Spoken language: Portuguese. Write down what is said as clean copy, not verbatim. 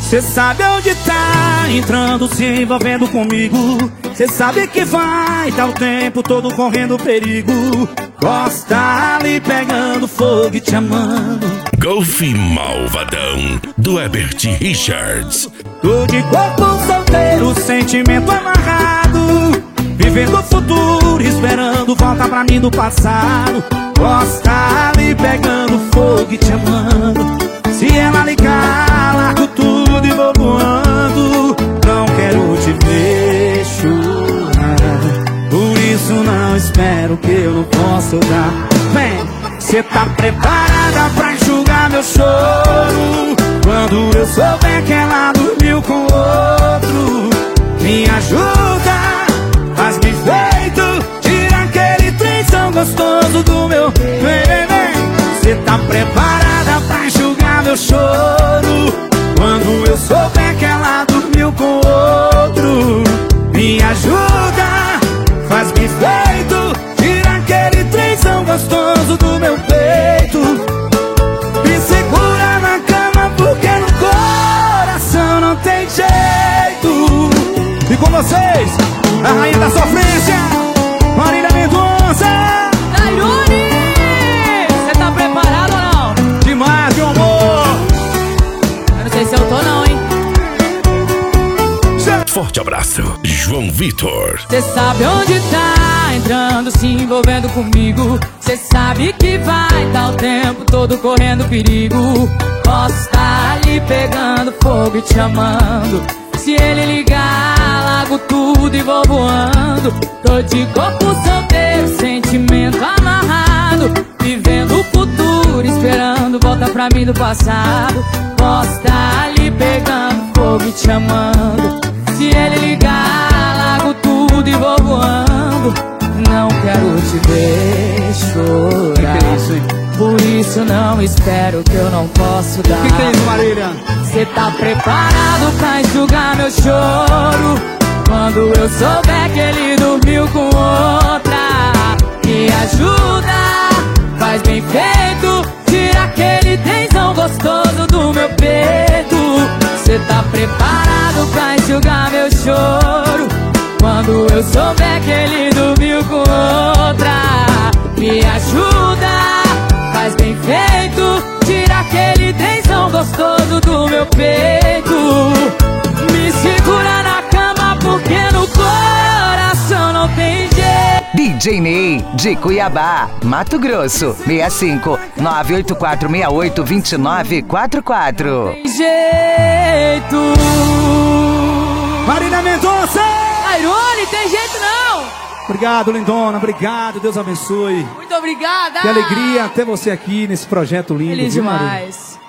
Cê sabe onde tá entrando, se envolvendo comigo. Cê sabe que vai tá o tempo todo correndo perigo. Gosta ali pegando fogo e te amando. Golfe Malvadão, do Herbert Richards. Tô de corpo solteiro, sentimento amarrado, vivendo o futuro, esperando volta pra mim do passado. Gosta ali pegando fogo e te amando. Se ela ligar, largo tudo e vou voando. Não quero te ver chorar, por isso não espero que eu não posso dar. Vem, cê tá preparada pra enxugar meu choro? Quando eu souber que ela dormiu com outro, me ajuda, faz bem feito, tira aquele trem tão gostoso do meu. Vem, vem, cê tá preparada pra enxugar meu choro? Quando eu souber que ela dormiu com outro, me ajuda, faz bem feito, tira aquele trem tão gostoso do meu peito. Me segura na cama porque no coração não tem jeito. E com vocês, a rainha da sofrência, Marília Mendonça. Tairone, você tá preparado ou não? Demais, meu amor. Eu não sei se eu tô não, hein? Forte abraço, João Vitor. Cê sabe onde tá entrando, se envolvendo comigo. Cê sabe que vai tá o tempo todo correndo perigo. Posso estar ali pegando fogo e te amando. Se ele ligar, largo tudo e vou voando. Tô de corpo solteiro, sentimento amarrado, vivendo o futuro, esperando volta pra mim do passado. Posso estar ali pegando fogo e te amando. Se ele ligar, largo tudo e vou voando. Não quero te ver chorar, Que é isso, hein? por isso não espero que eu não posso dar. Que é isso, Marília? Cê tá preparado pra enxugar meu choro? Quando eu souber que ele dormiu com outra, me ajuda, faz bem feito, tira aquele tensão gostoso do meu peito. Cê tá preparado pra enxugar meu choro? Quando eu souber que ele dormiu com outra, me ajuda, faz bem feito, tira aquele tensão gostoso do meu peito. Me segura na cama porque no coração não tem jeito. DJ Ney, de Cuiabá, Mato Grosso, 65 98468 2944. Tem jeito. Marília Mendonça. Tairone, tem jeito não. Obrigado, lindona, obrigado, Deus abençoe. Muito obrigada. Que alegria ter você aqui nesse projeto lindo. Feliz viu, Marília? demais.